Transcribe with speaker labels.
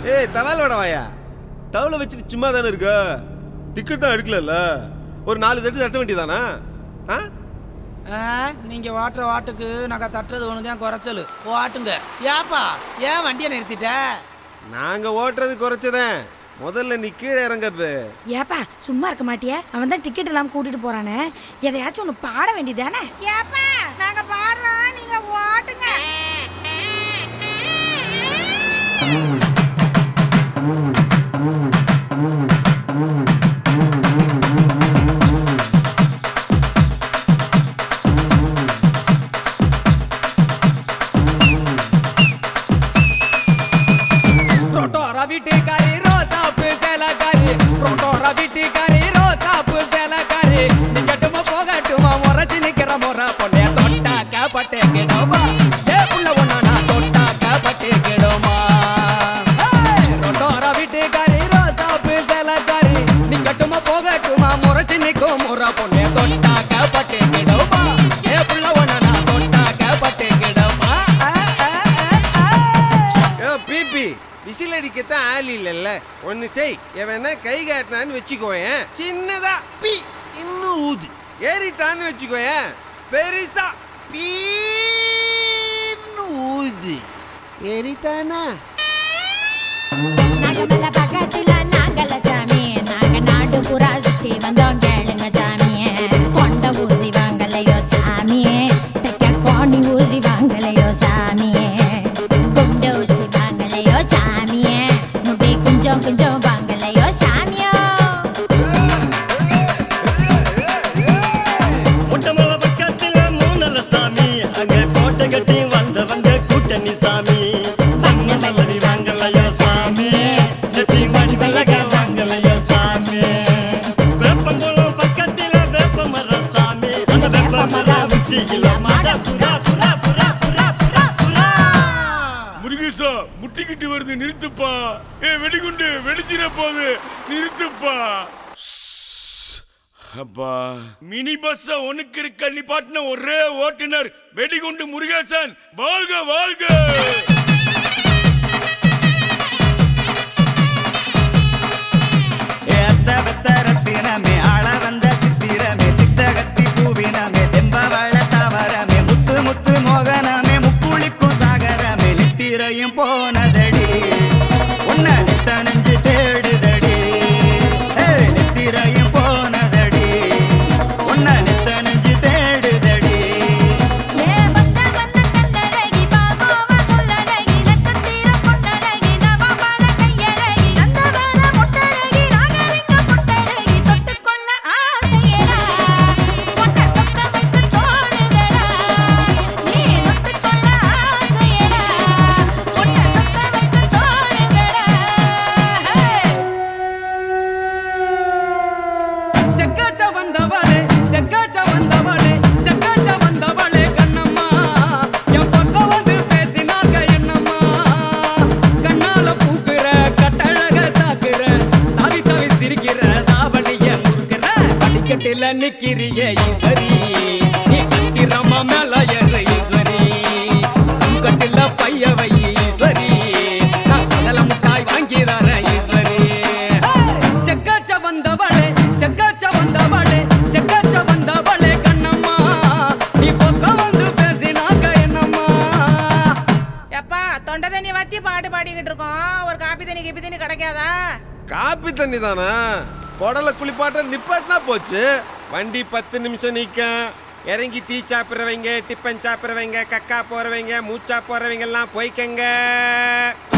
Speaker 1: ஏய் தவாலோட வாயா, தவளை வச்சுட்டு சும்மா தானே இருக்க? டிக்கெட் தான் எடுக்கல, ஒரு 4 தட்டு தட்ட வேண்டியதானா?
Speaker 2: நீங்க வாட்டுற வாட்டுக்கு நாங்கள் தட்டுறது ஒன்று தான் குறைச்சல். வாட்டுங்க. ஏப்பா ஏன் வண்டியை நிறுத்திட்ட?
Speaker 1: நாங்க ஓட்டுறது குறைச்சதேன். முதல்ல நீ கீழே இறங்கப்பு.
Speaker 3: ஏப்பா சும்மா இருக்க மாட்டியா? அவன் தான் டிக்கெட் எல்லாம் கூட்டிட்டு போறானே, எதையாச்சும் ஒன்று பாட வேண்டியதானே? ஏப்பா நாங்க பாடுறோம், நீங்க ஓட்டுங்க.
Speaker 4: வீட்டுக்காரி ரோசாப்பு சேலக்காரி, ரோட்டோர வீட்டுக்காரி ரோசாப்பு சேலக்காரி, நிக்கட்டுமா போகட்டுமா முறைச்சு நிக்கிற முறை பொண்ணே தொட்டாக்க பட்டே கிடோமா, ஏ புள்ள ஒண்ணா நான் தொட்டாக்க பட்டே கிடோமா. ரோட்டோர வீட்டுக்காரி ரோசாப்பு சேலக்காரி, நிக்கட்டுமா போகட்டுமா முறைச்சு நிக்கும் முறை பொண்ணே தொட்டாக்க பட்டே கிடோமா, ஏ புள்ள ஒண்ணா நான் தொட்டாக்க பட்டே கிடோமா.
Speaker 1: பிபி விசில் அடிக்கத்தான் ஆள் இல்லைல்ல, ஒன்னு செய். எவனா கை காட்டினான்னு வச்சுக்கோயேன், சின்னதா பி இன்னும் ஊது. ஏறிட்டான்னு வச்சுக்கோயேன், பெருசா பீன்னு ஊது. ஏறிட்டானா
Speaker 3: நாகமல பக்கத்துல நாங்கல சாமி, நாங்க நாடு புறா சுத்தி வந்தோம் கேளுங்க சாமியே. கொண்ட ஊசி வாங்கலையோ சாமியே, தைக்க கோணி ஊசி வாங்கலையோ சாமியே, குண்ட ஊசி வாங்கலையோ சாமியே, முடி கொஞ்சம் கொஞ்சம் வாங்கலையோ சாமியோ.
Speaker 5: முட்டமல பக்கத்துல மூணல சாமி, அங்க கோட்டை கட்டி வந்த கூட்டணி சாமி. மல்லவி வாங்கலையோ சாமி, நெத்தி மணி பலக வாங்கலையோ சாமி. வேப்பங்குளம் பக்கத்துல வேப்ப மர சாமி, அந்த வேப்ப மர உச்சியில மாட புறா புறா புறா புறா புறா புறா.
Speaker 6: முருகேசா முட்டிக்கிட்டு வருது, நிறுத்துப்பா. வெடிகுண்டு வெடிச்சிட போகுது, நிறுத்துப்பா. அப்பா, மினி பஸ் உனக்கு இருக்க நிப்பாட்டின ஒரே ஓட்டுநர் வெடிகுண்டு முருகேசன். வாழ்க வாழ்க.
Speaker 5: ரத்தினமே ஆள வந்த சித்திரமே, சித்தகத்தி பூவினமே, செம்பவள தவறமே, முத்து முத்து மோகனமே, முக்குளிக்கும் சாகரமே, நித்திரையும் போனதடி உன்ன நித்த நெஞ்சு தேடுதடி. நித்திரையும் போனதடி உன்ன நித்த நெஞ்சு தேடுதடி.
Speaker 3: ஏ வந்த வந்த கண்ணழகி பாகோவ சொல்லழகி, நட்சத்திர பொன்னழகி, நவமான கையழகி, நந்தவன முட்டழகி, நாகலிங்க புட்டழகி, தொட்டுக்கொள்ள ஆசையடா, பொட்ட சொக்க வைத்து தோணுதடா, நீ தொட்டுக்கொள்ள ஆசையடா, பொட்ட சொக்க வைத்து தோணுதடா.
Speaker 4: செக்காச்ச வந்தவளே செக்காச்ச வந்தவளே செக்காச்ச வந்தவளே கண்ணம்மா, என் பக்கம் வந்து பேசினாக்க என்னம்மா. கண்ணால பூக்குற கட்டழக தாக்குற, தாவி தாவி சிரிக்கிற தாவணிய முறுக்கிற, படிக்கட்டில நிக்கிறிய ஈஸ்வரி, நீ கத்திரமா மேல ஏற ஈஸ்வரி, கட்டில பைய வை ஈஸ்வரி, நான் கடல முட்டாய் வாங்கிறார ஈஸ்வரி. செக்காச்ச வந்தவளே செக்காச்ச வந்தவளே செக்காச்ச வந்தவளே கண்ணம்மா, நீ பக்கம் வந்து பேசினாக்க என்னம்மா.
Speaker 7: எப்பா தொண்டை தண்ணி வத்தி பாட்டு பாடிக்கிட்டு இருக்கோம், ஒரு காப்பி தண்ணி கிப்பி தண்ணி கிடைக்காதா?
Speaker 1: காப்பி தண்ணி தானா? குடலை குளிப்பாட்ட நிப்பாட்டினா போச்சு. வண்டி 10 நிமிஷம் நிற்க. இறங்கி டீ சாப்பிட்றவங்க, டிஃபன் சாப்பிட்றவங்க, கக்கா போறவங்க, மூச்சா போறவங்க எல்லாம் போய்க்கங்க.